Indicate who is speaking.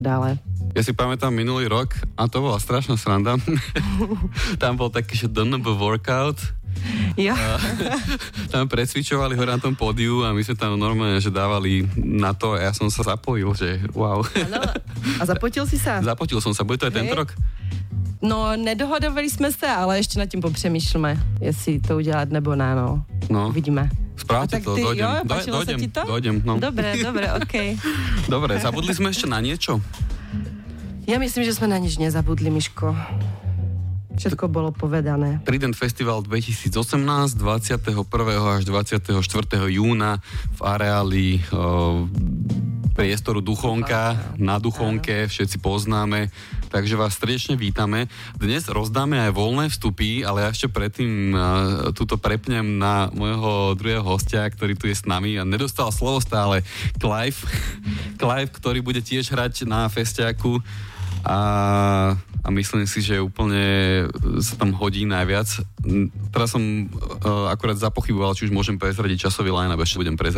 Speaker 1: dále.
Speaker 2: Ja si pamätám minulý rok, a to bola strašná sranda. Tam bol taký, že DNB workout.
Speaker 1: Jo.
Speaker 2: Tam presvičovali hore na tom pódiu a my sme tam normálne, že dávali na to a ja som sa zapojil, že wow.
Speaker 1: Ano. A zapotil si sa?
Speaker 2: Zapotil som sa, bude to aj tento rok?
Speaker 1: No, nedohodovali jsme se, ale ještě nad tím popřemýšlíme, jestli to udělat nebo ne, no. Vidíme.
Speaker 2: Správte to,
Speaker 1: ty,
Speaker 2: dojdem.
Speaker 1: Jo, páčilo sa ti to?
Speaker 2: Dojdem, no.
Speaker 1: Dobre, okej.
Speaker 2: Dobre, zabudli sme ešte na niečo?
Speaker 1: Ja myslím, že sme na nič nezabudli, Miško. Všetko bolo povedané.
Speaker 2: Trident Festival 2018, 21. až 24. júna v areáli priestoru Duchonka, na Duchonke, všetci poznáme, takže vás srdečne vítame. Dnes rozdáme aj voľné vstupy, ale ja ešte predtým túto prepnem na môjho druhého hostia, ktorý tu je s nami a nedostal slovo stále, Clive, ktorý bude tiež hrať na festiaku a myslím si, že úplne sa tam hodí najviac. Teraz som akurát zapochyboval, či už môžem prezradiť časový line-up, ešte budem prezradiť